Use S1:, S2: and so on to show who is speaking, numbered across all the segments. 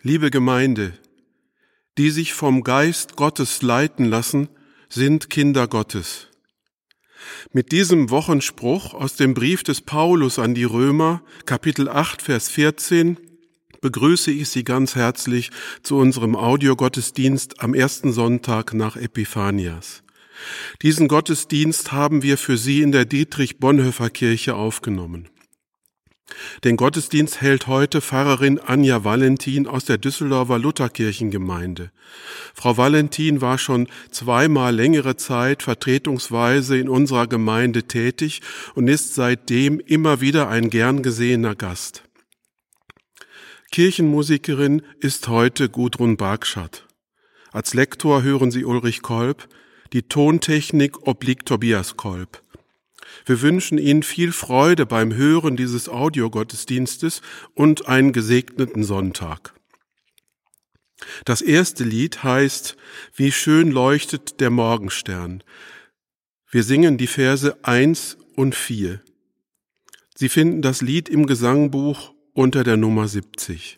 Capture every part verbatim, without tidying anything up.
S1: Liebe Gemeinde, die sich vom Geist Gottes leiten lassen, sind Kinder Gottes. Mit diesem Wochenspruch aus dem Brief des Paulus an die Römer, Kapitel acht, Vers vierzehn, begrüße ich Sie ganz herzlich zu unserem Audiogottesdienst am ersten Sonntag nach Epiphanias. Diesen Gottesdienst haben wir für Sie in der Dietrich-Bonhoeffer-Kirche aufgenommen. Den Gottesdienst hält heute Pfarrerin Anja Valentin aus der Düsseldorfer Lutherkirchengemeinde. Frau Valentin war schon zweimal längere Zeit vertretungsweise in unserer Gemeinde tätig und ist seitdem immer wieder ein gern gesehener Gast. Kirchenmusikerin ist heute Gudrun Bargschat. Als Lektor hören Sie Ulrich Kolb, die Tontechnik obliegt Tobias Kolb. Wir wünschen Ihnen viel Freude beim Hören dieses Audiogottesdienstes und einen gesegneten Sonntag. Das erste Lied heißt »Wie schön leuchtet der Morgenstern«. Wir singen die Verse eins und vier. Sie finden das Lied im Gesangbuch unter der Nummer siebzig.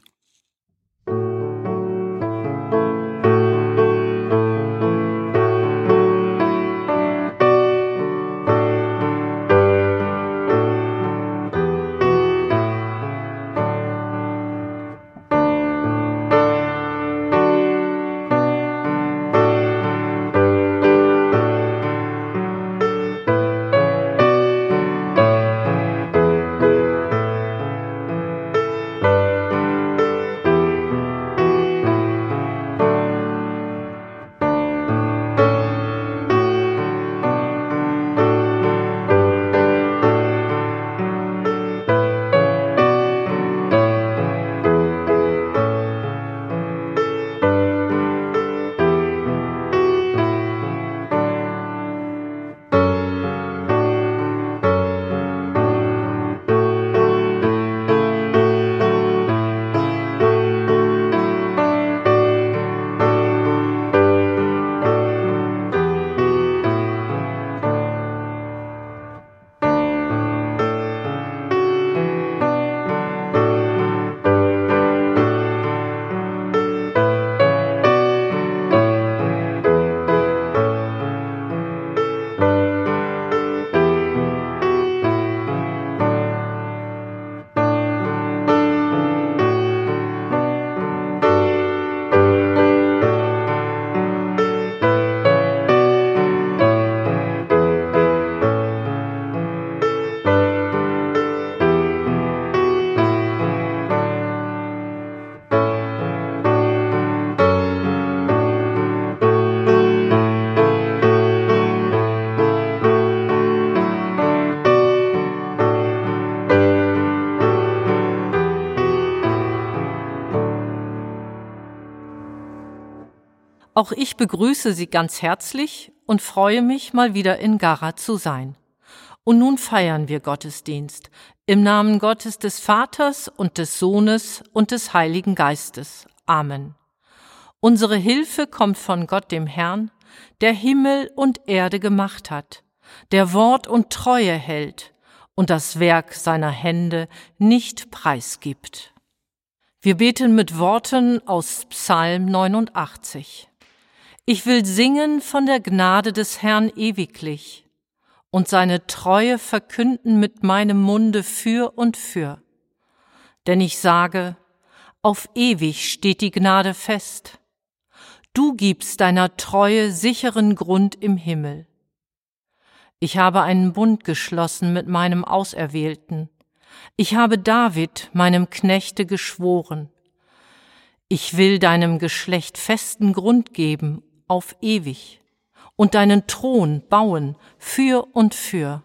S2: Auch ich begrüße Sie ganz herzlich und freue mich, mal wieder in Garra zu sein. Und nun feiern wir Gottesdienst im Namen Gottes des Vaters und des Sohnes und des Heiligen Geistes. Amen. Unsere Hilfe kommt von Gott dem Herrn, der Himmel und Erde gemacht hat, der Wort und Treue hält und das Werk seiner Hände nicht preisgibt. Wir beten mit Worten aus Psalm neunundachtzig. Ich will singen von der Gnade des Herrn ewiglich und seine Treue verkünden mit meinem Munde für und für. Denn ich sage, auf ewig steht die Gnade fest. Du gibst deiner Treue sicheren Grund im Himmel. Ich habe einen Bund geschlossen mit meinem Auserwählten. Ich habe David, meinem Knechte, geschworen. Ich will deinem Geschlecht festen Grund geben, auf ewig, und deinen Thron bauen für und für.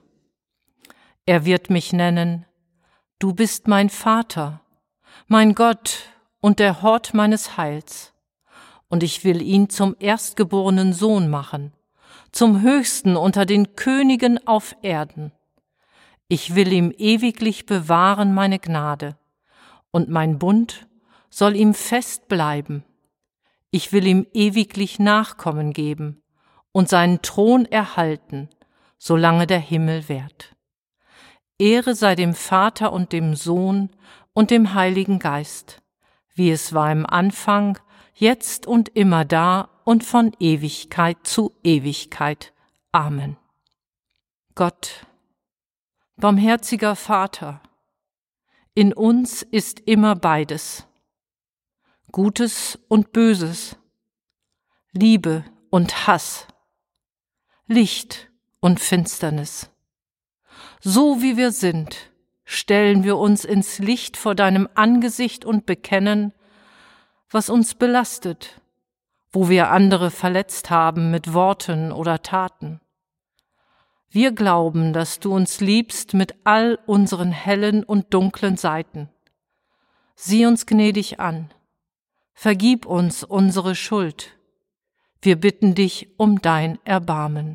S2: Er wird mich nennen, du bist mein Vater, mein Gott und der Hort meines Heils, und ich will ihn zum erstgeborenen Sohn machen, zum Höchsten unter den Königen auf Erden. Ich will ihm ewiglich bewahren meine Gnade, und mein Bund soll ihm fest bleiben. Ich will ihm ewiglich Nachkommen geben und seinen Thron erhalten, solange der Himmel währt. Ehre sei dem Vater und dem Sohn und dem Heiligen Geist, wie es war im Anfang, jetzt und immer da und von Ewigkeit zu Ewigkeit. Amen. Gott, barmherziger Vater, in uns ist immer beides, Gutes und Böses, Liebe und Hass, Licht und Finsternis. So wie wir sind, stellen wir uns ins Licht vor deinem Angesicht und bekennen, was uns belastet, wo wir andere verletzt haben mit Worten oder Taten. Wir glauben, dass du uns liebst mit all unseren hellen und dunklen Seiten. Sieh uns gnädig an. Vergib uns unsere Schuld. Wir bitten dich um dein Erbarmen.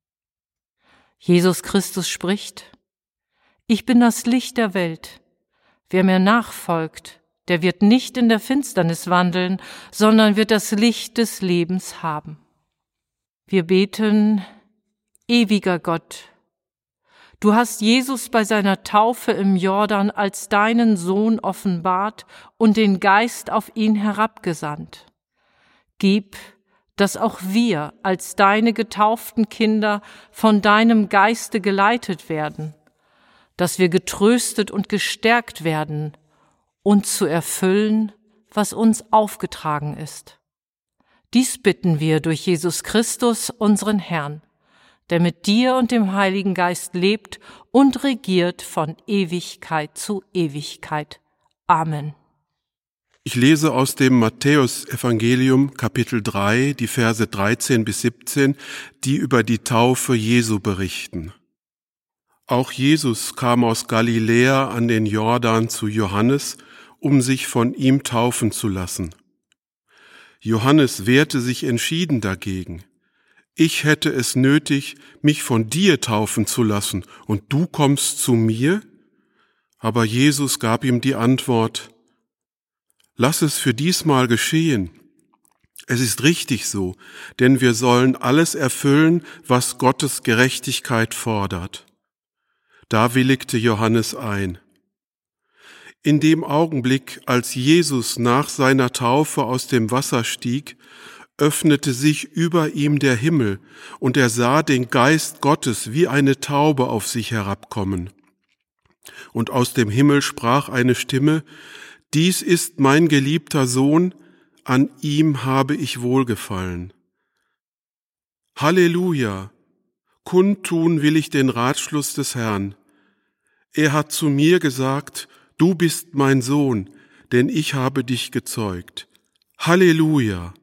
S2: Jesus Christus spricht: Ich bin das Licht der Welt. Wer mir nachfolgt, der wird nicht in der Finsternis wandeln, sondern wird das Licht des Lebens haben. Wir beten: Ewiger Gott, du hast Jesus bei seiner Taufe im Jordan als deinen Sohn offenbart und den Geist auf ihn herabgesandt. Gib, dass auch wir als deine getauften Kinder von deinem Geiste geleitet werden, dass wir getröstet und gestärkt werden, uns zu erfüllen, was uns aufgetragen ist. Dies bitten wir durch Jesus Christus, unseren Herrn, der mit dir und dem Heiligen Geist lebt und regiert von Ewigkeit zu Ewigkeit. Amen.
S1: Ich lese aus dem Matthäus-Evangelium, Kapitel drei, die Verse dreizehn bis siebzehn, die über die Taufe Jesu berichten. Auch Jesus kam aus Galiläa an den Jordan zu Johannes, um sich von ihm taufen zu lassen. Johannes wehrte sich entschieden dagegen. Ich hätte es nötig, mich von dir taufen zu lassen, und du kommst zu mir? Aber Jesus gab ihm die Antwort: Lass es für diesmal geschehen. Es ist richtig so, denn wir sollen alles erfüllen, was Gottes Gerechtigkeit fordert. Da willigte Johannes ein. In dem Augenblick, als Jesus nach seiner Taufe aus dem Wasser stieg, öffnete sich über ihm der Himmel, und er sah den Geist Gottes wie eine Taube auf sich herabkommen. Und aus dem Himmel sprach eine Stimme: Dies ist mein geliebter Sohn, an ihm habe ich Wohlgefallen. Halleluja! Kundtun will ich den Ratschluss des Herrn. Er hat zu mir gesagt: Du bist mein Sohn, denn ich habe dich gezeugt. Halleluja!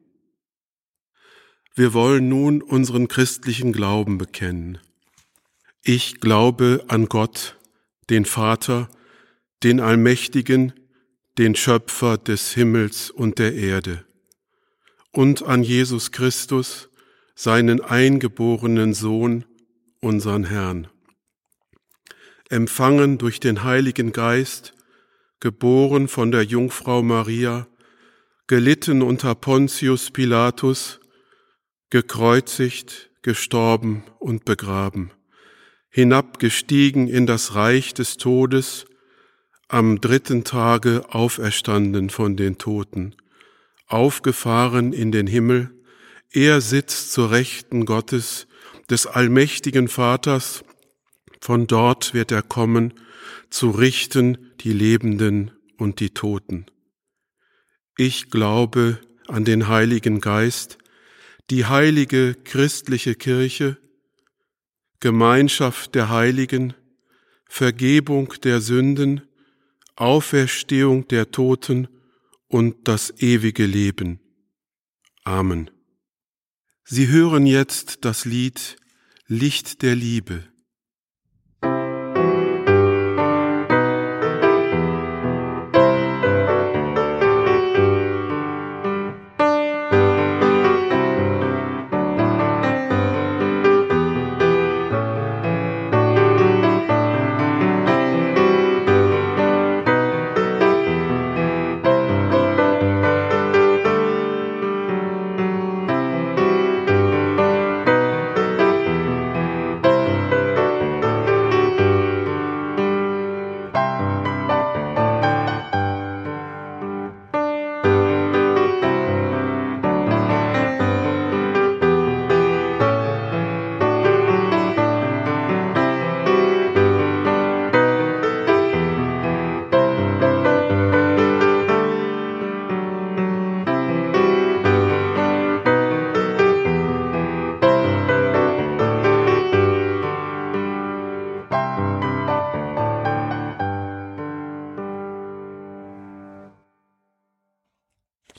S1: Wir wollen nun unseren christlichen Glauben bekennen. Ich glaube an Gott, den Vater, den Allmächtigen, den Schöpfer des Himmels und der Erde, und an Jesus Christus, seinen eingeborenen Sohn, unseren Herrn, empfangen durch den Heiligen Geist, geboren von der Jungfrau Maria, gelitten unter Pontius Pilatus, gekreuzigt, gestorben und begraben, hinabgestiegen in das Reich des Todes, am dritten Tage auferstanden von den Toten, aufgefahren in den Himmel, er sitzt zur Rechten Gottes, des allmächtigen Vaters, von dort wird er kommen, zu richten die Lebenden und die Toten. Ich glaube an den Heiligen Geist, die heilige christliche Kirche, Gemeinschaft der Heiligen, Vergebung der Sünden, Auferstehung der Toten und das ewige Leben. Amen. Sie hören jetzt das Lied Licht der Liebe.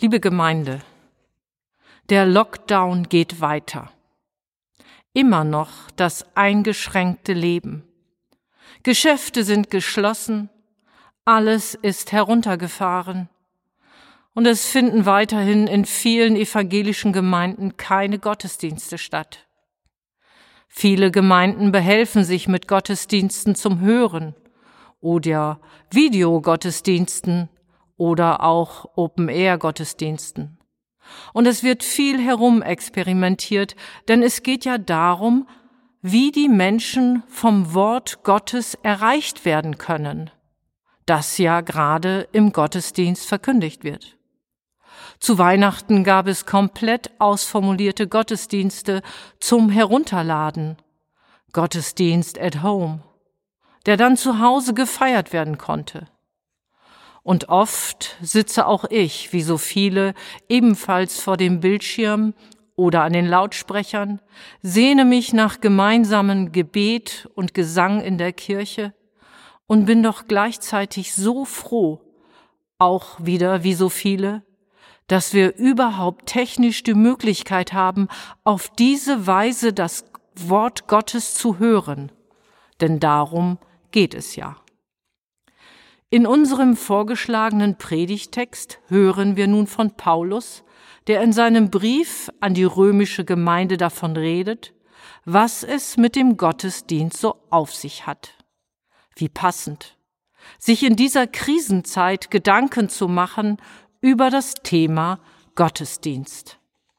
S2: Liebe Gemeinde, der Lockdown geht weiter. Immer noch das eingeschränkte Leben. Geschäfte sind geschlossen, alles ist heruntergefahren. Und es finden weiterhin in vielen evangelischen Gemeinden keine Gottesdienste statt. Viele Gemeinden behelfen sich mit Gottesdiensten zum Hören oder Videogottesdiensten oder auch Open-Air-Gottesdiensten. Und es wird viel herumexperimentiert, denn es geht ja darum, wie die Menschen vom Wort Gottes erreicht werden können, das ja gerade im Gottesdienst verkündigt wird. Zu Weihnachten gab es komplett ausformulierte Gottesdienste zum Herunterladen, Gottesdienst at home, der dann zu Hause gefeiert werden konnte. Und oft sitze auch ich, wie so viele, ebenfalls vor dem Bildschirm oder an den Lautsprechern, sehne mich nach gemeinsamen Gebet und Gesang in der Kirche und bin doch gleichzeitig so froh, auch wieder wie so viele, dass wir überhaupt technisch die Möglichkeit haben, auf diese Weise das Wort Gottes zu hören. Denn darum geht es ja. In unserem vorgeschlagenen Predigtext hören wir nun von Paulus, der in seinem Brief an die römische Gemeinde davon redet, was es mit dem Gottesdienst so auf sich hat. Wie passend, sich in dieser Krisenzeit Gedanken zu machen über das Thema Gottesdienst.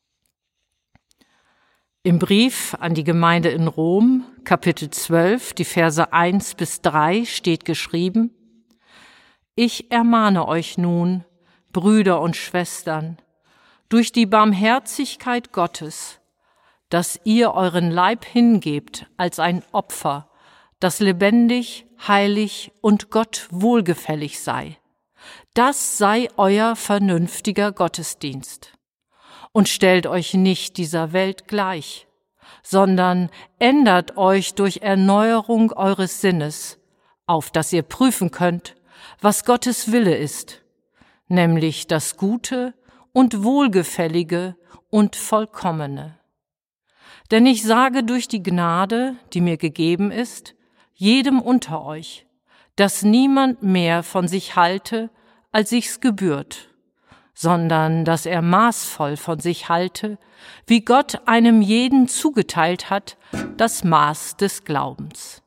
S2: Im Brief an die Gemeinde in Rom, Kapitel zwölf, die Verse eins bis drei, steht geschrieben: Ich ermahne euch nun, Brüder und Schwestern, durch die Barmherzigkeit Gottes, dass ihr euren Leib hingebt als ein Opfer, das lebendig, heilig und Gott wohlgefällig sei. Das sei euer vernünftiger Gottesdienst. Und stellt euch nicht dieser Welt gleich, sondern ändert euch durch Erneuerung eures Sinnes, auf dass ihr prüfen könnt, was Gottes Wille ist, nämlich das Gute und Wohlgefällige und Vollkommene. Denn ich sage durch die Gnade, die mir gegeben ist, jedem unter euch, dass niemand mehr von sich halte, als sich's gebührt, sondern dass er maßvoll von sich halte, wie Gott einem jeden zugeteilt hat, das Maß des Glaubens.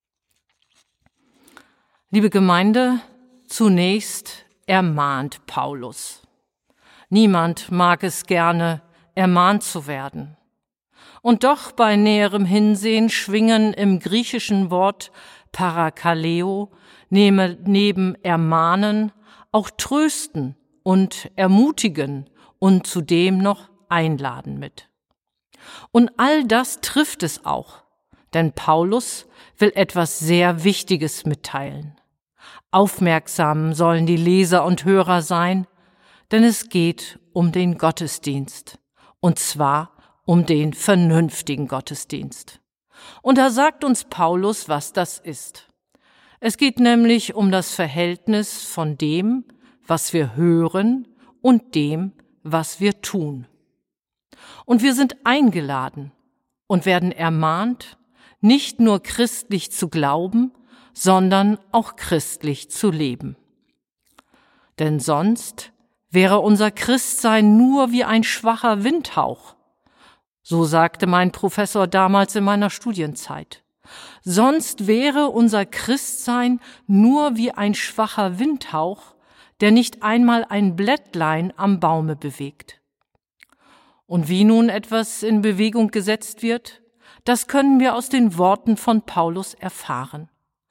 S2: Liebe Gemeinde, zunächst ermahnt Paulus. Niemand mag es gerne, ermahnt zu werden. Und doch bei näherem Hinsehen schwingen im griechischen Wort Parakaleo neben Ermahnen auch Trösten und Ermutigen und zudem noch Einladen mit. Und all das trifft es auch, denn Paulus will etwas sehr Wichtiges mitteilen. Aufmerksam sollen die Leser und Hörer sein, denn es geht um den Gottesdienst, und zwar um den vernünftigen Gottesdienst. Und da sagt uns Paulus, was das ist. Es geht nämlich um das Verhältnis von dem, was wir hören, und dem, was wir tun. Und wir sind eingeladen und werden ermahnt, nicht nur christlich zu glauben, sondern auch christlich zu leben. Denn sonst wäre unser Christsein nur wie ein schwacher Windhauch. So sagte mein Professor damals in meiner Studienzeit. Sonst wäre unser Christsein nur wie ein schwacher Windhauch, der nicht einmal ein Blättlein am Baume bewegt. Und wie nun etwas in Bewegung gesetzt wird, das können wir aus den Worten von Paulus erfahren.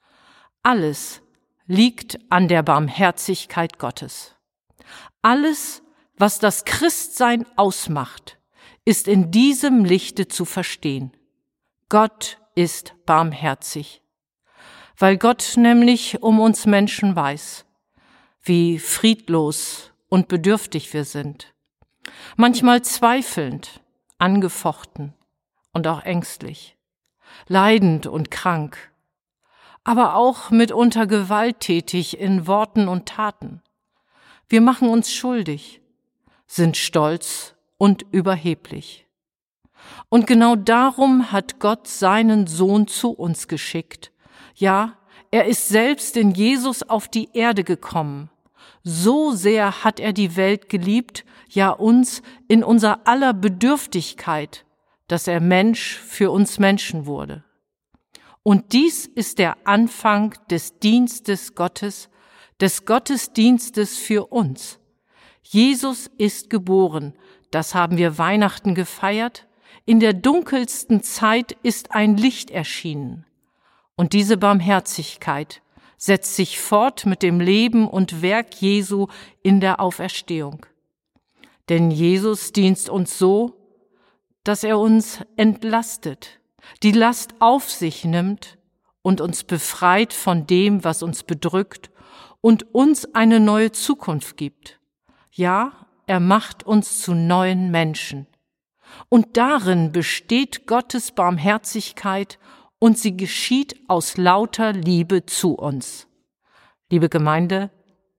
S2: Alles liegt an der Barmherzigkeit Gottes. Alles, was das Christsein ausmacht, ist in diesem Lichte zu verstehen. Gott ist barmherzig, weil Gott nämlich um uns Menschen weiß, wie friedlos und bedürftig wir sind, manchmal zweifelnd, angefochten und auch ängstlich, leidend und krank, aber auch mitunter gewalttätig in Worten und Taten. Wir machen uns schuldig, sind stolz und überheblich. Und genau darum hat Gott seinen Sohn zu uns geschickt. Ja, er ist selbst in Jesus auf die Erde gekommen. So sehr hat er die Welt geliebt, ja uns in unser aller Bedürftigkeit, dass er Mensch für uns Menschen wurde. Und dies ist der Anfang des Dienstes Gottes, des Gottesdienstes für uns. Jesus ist geboren, das haben wir Weihnachten gefeiert. In der dunkelsten Zeit ist ein Licht erschienen. Und diese Barmherzigkeit setzt sich fort mit dem Leben und Werk Jesu in der Auferstehung. Denn Jesus dient uns so, dass er uns entlastet, die Last auf sich nimmt und uns befreit von dem, was uns bedrückt und uns eine neue Zukunft gibt. Ja, er macht uns zu neuen Menschen. Und darin besteht Gottes Barmherzigkeit und sie geschieht aus lauter Liebe zu uns. Liebe Gemeinde,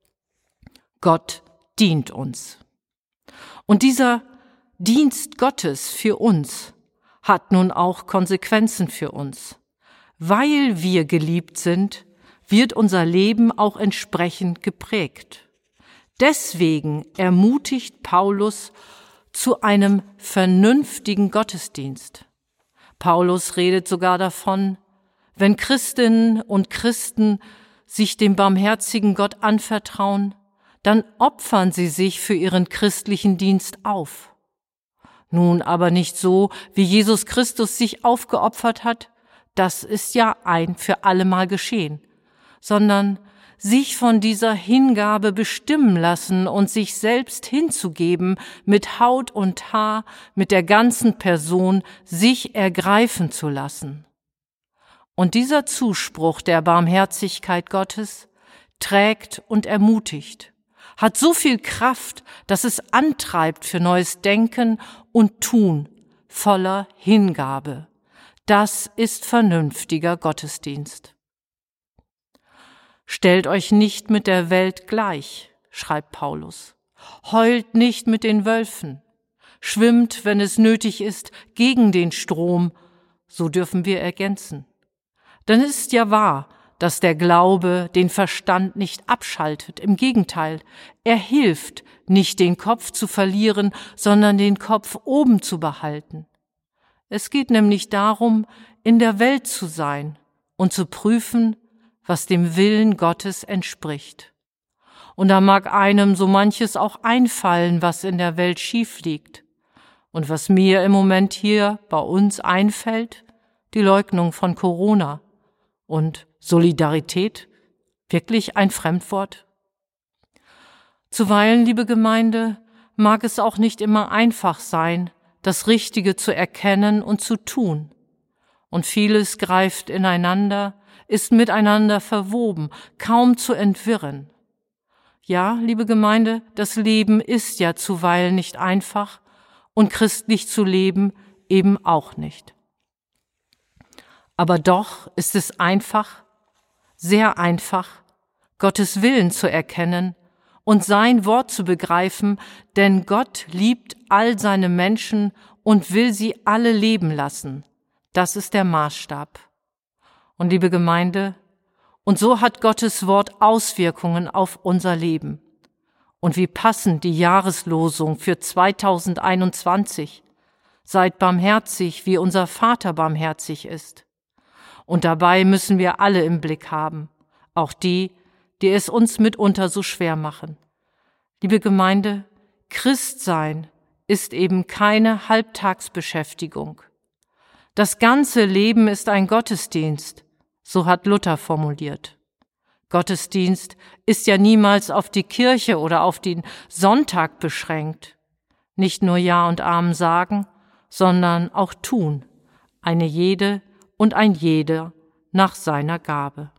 S2: Gott dient uns. Und dieser Dienst Gottes für uns hat nun auch Konsequenzen für uns. Weil wir geliebt sind, wird unser Leben auch entsprechend geprägt. Deswegen ermutigt Paulus zu einem vernünftigen Gottesdienst. Paulus redet sogar davon, wenn Christinnen und Christen sich dem barmherzigen Gott anvertrauen, dann opfern sie sich für ihren christlichen Dienst auf. Nun aber nicht so, wie Jesus Christus sich aufgeopfert hat, das ist ja ein für allemal geschehen, sondern sich von dieser Hingabe bestimmen lassen und sich selbst hinzugeben, mit Haut und Haar, mit der ganzen Person, sich ergreifen zu lassen. Und dieser Zuspruch der Barmherzigkeit Gottes trägt und ermutigt, hat so viel Kraft, dass es antreibt für neues Denken und Tun voller Hingabe. Das ist vernünftiger Gottesdienst. Stellt euch nicht mit der Welt gleich, schreibt Paulus. Heult nicht mit den Wölfen. Schwimmt, wenn es nötig ist, gegen den Strom. So dürfen wir ergänzen. Denn es ist ja wahr, dass der Glaube den Verstand nicht abschaltet. Im Gegenteil, er hilft, nicht den Kopf zu verlieren, sondern den Kopf oben zu behalten. Es geht nämlich darum, in der Welt zu sein und zu prüfen, was dem Willen Gottes entspricht. Und da mag einem so manches auch einfallen, was in der Welt schief liegt. Und was mir im Moment hier bei uns einfällt, die Leugnung von Corona. Und Solidarität, wirklich ein Fremdwort? Zuweilen, liebe Gemeinde, mag es auch nicht immer einfach sein, das Richtige zu erkennen und zu tun. Und vieles greift ineinander, ist miteinander verwoben, kaum zu entwirren. Ja, liebe Gemeinde, das Leben ist ja zuweilen nicht einfach und christlich zu leben eben auch nicht. Aber doch ist es einfach, sehr einfach, Gottes Willen zu erkennen und sein Wort zu begreifen, denn Gott liebt all seine Menschen und will sie alle leben lassen. Das ist der Maßstab. Und liebe Gemeinde, und so hat Gottes Wort Auswirkungen auf unser Leben. Und wie passend die Jahreslosung für zweitausendeinundzwanzig. Seid barmherzig, wie unser Vater barmherzig ist. Und dabei müssen wir alle im Blick haben, auch die, die es uns mitunter so schwer machen. Liebe Gemeinde, Christsein ist eben keine Halbtagsbeschäftigung. Das ganze Leben ist ein Gottesdienst, so hat Luther formuliert. Gottesdienst ist ja niemals auf die Kirche oder auf den Sonntag beschränkt. Nicht nur Ja und Amen sagen, sondern auch tun. Eine jede und ein jeder nach seiner Gabe.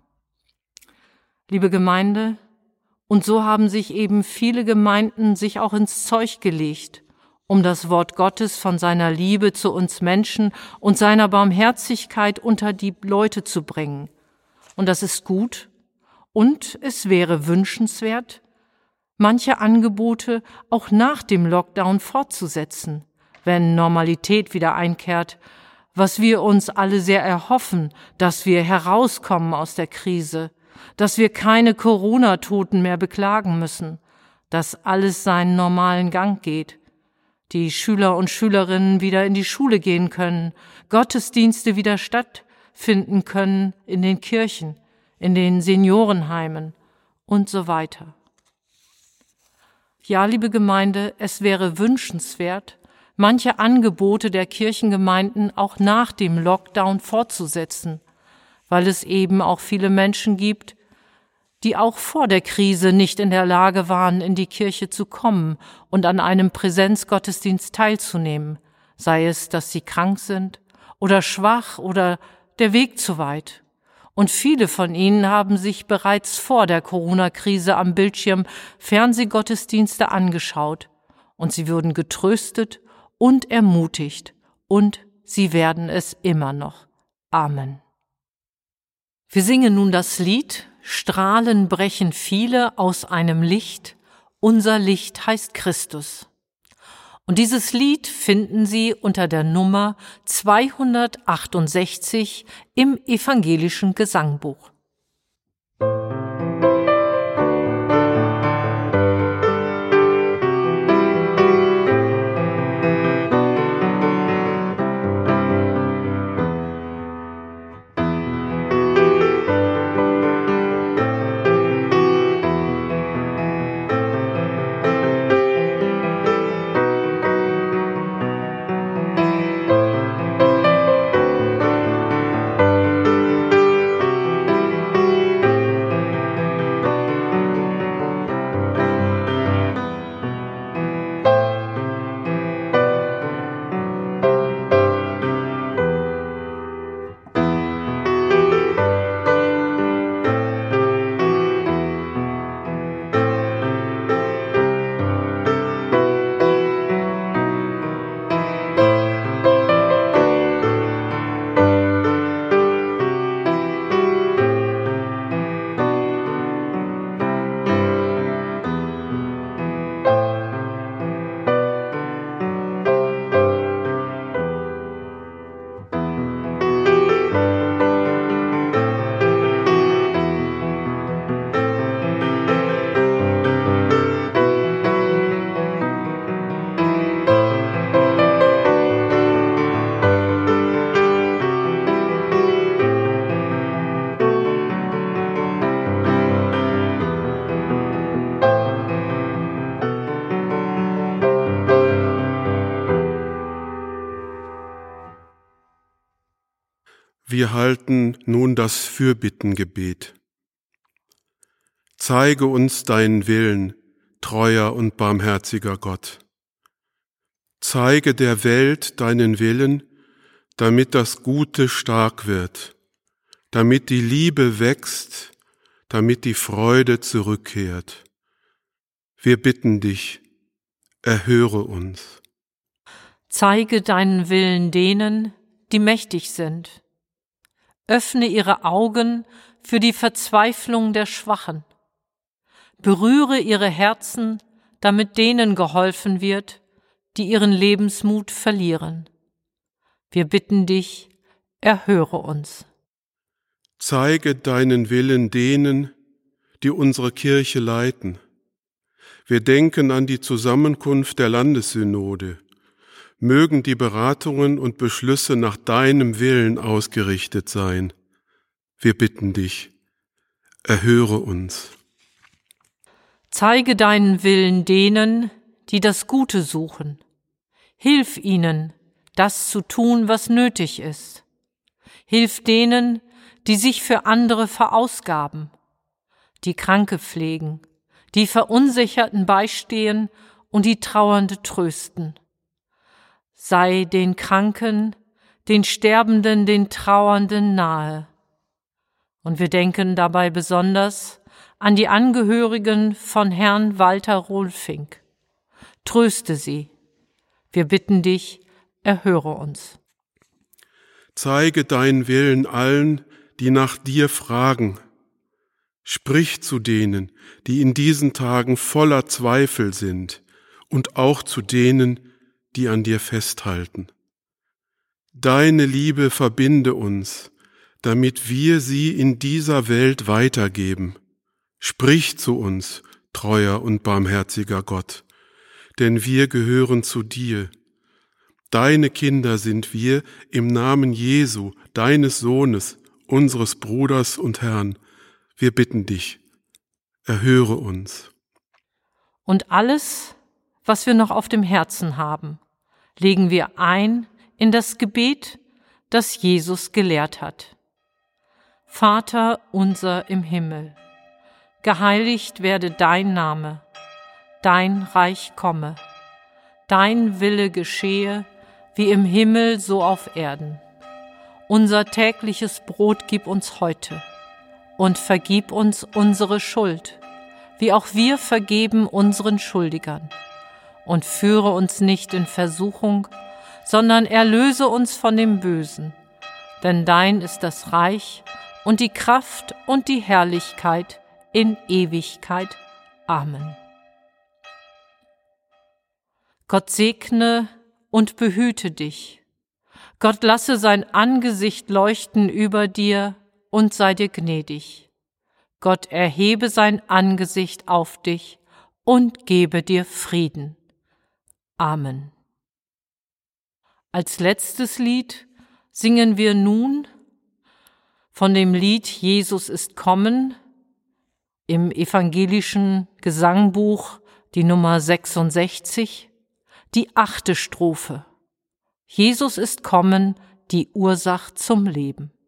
S2: Liebe Gemeinde, und so haben sich eben viele Gemeinden sich auch ins Zeug gelegt, um das Wort Gottes von seiner Liebe zu uns Menschen und seiner Barmherzigkeit unter die Leute zu bringen. Und das ist gut und es wäre wünschenswert, manche Angebote auch nach dem Lockdown fortzusetzen, wenn Normalität wieder einkehrt, was wir uns alle sehr erhoffen, dass wir herauskommen aus der Krise, dass wir keine Corona-Toten mehr beklagen müssen, dass alles seinen normalen Gang geht, die Schüler und Schülerinnen wieder in die Schule gehen können, Gottesdienste wieder stattfinden können in den Kirchen, in den Seniorenheimen und so weiter. Ja, liebe Gemeinde, es wäre wünschenswert, manche Angebote der Kirchengemeinden auch nach dem Lockdown fortzusetzen, weil es eben auch viele Menschen gibt, die auch vor der Krise nicht in der Lage waren, in die Kirche zu kommen und an einem Präsenzgottesdienst teilzunehmen, sei es, dass sie krank sind oder schwach oder der Weg zu weit. Und viele von ihnen haben sich bereits vor der Corona-Krise am Bildschirm Fernsehgottesdienste angeschaut und sie wurden getröstet und ermutigt und sie werden es immer noch. Amen. Wir singen nun das Lied Strahlen brechen viele aus einem Licht, unser Licht heißt Christus. Und dieses Lied finden Sie unter der Nummer zweihundertachtundsechzig im Evangelischen Gesangbuch.
S1: Wir halten nun das Fürbittengebet. Zeige uns deinen Willen, treuer und barmherziger Gott. Zeige der Welt deinen Willen, damit das Gute stark wird, damit die Liebe wächst, damit die Freude zurückkehrt. Wir bitten dich, erhöre uns.
S2: Zeige deinen Willen denen, die mächtig sind. Öffne ihre Augen für die Verzweiflung der Schwachen. Berühre ihre Herzen, damit denen geholfen wird, die ihren Lebensmut verlieren. Wir bitten dich, erhöre uns.
S1: Zeige deinen Willen denen, die unsere Kirche leiten. Wir denken an die Zusammenkunft der Landessynode. Mögen die Beratungen und Beschlüsse nach deinem Willen ausgerichtet sein. Wir bitten dich, erhöre uns.
S2: Zeige deinen Willen denen, die das Gute suchen. Hilf ihnen, das zu tun, was nötig ist. Hilf denen, die sich für andere verausgaben, die Kranke pflegen, die Verunsicherten beistehen und die Trauernde trösten. Sei den Kranken, den Sterbenden, den Trauernden nahe. Und wir denken dabei besonders an die Angehörigen von Herrn Walter Rolfink. Tröste sie. Wir bitten dich, erhöre uns.
S1: Zeige deinen Willen allen, die nach dir fragen. Sprich zu denen, die in diesen Tagen voller Zweifel sind, und auch zu denen, die an dir festhalten. Deine Liebe verbinde uns, damit wir sie in dieser Welt weitergeben. Sprich zu uns, treuer und barmherziger Gott, denn wir gehören zu dir. Deine Kinder sind wir im Namen Jesu, deines Sohnes, unseres Bruders und Herrn. Wir bitten dich, erhöre uns.
S2: Und alles, was wir noch auf dem Herzen haben, legen wir ein in das Gebet, das Jesus gelehrt hat. Vater unser im Himmel, geheiligt werde dein Name, dein Reich komme, dein Wille geschehe, wie im Himmel so auf Erden. Unser tägliches Brot gib uns heute und vergib uns unsere Schuld, wie auch wir vergeben unseren Schuldigern. Und führe uns nicht in Versuchung, sondern erlöse uns von dem Bösen. Denn dein ist das Reich und die Kraft und die Herrlichkeit in Ewigkeit. Amen. Gott segne und behüte dich. Gott lasse sein Angesicht leuchten über dir und sei dir gnädig. Gott erhebe sein Angesicht auf dich und gebe dir Frieden. Amen. Als letztes Lied singen wir nun von dem Lied Jesus ist kommen im evangelischen Gesangbuch, die Nummer sechsundsechzig, die achte Strophe. Jesus ist kommen, die Ursach zum Leben.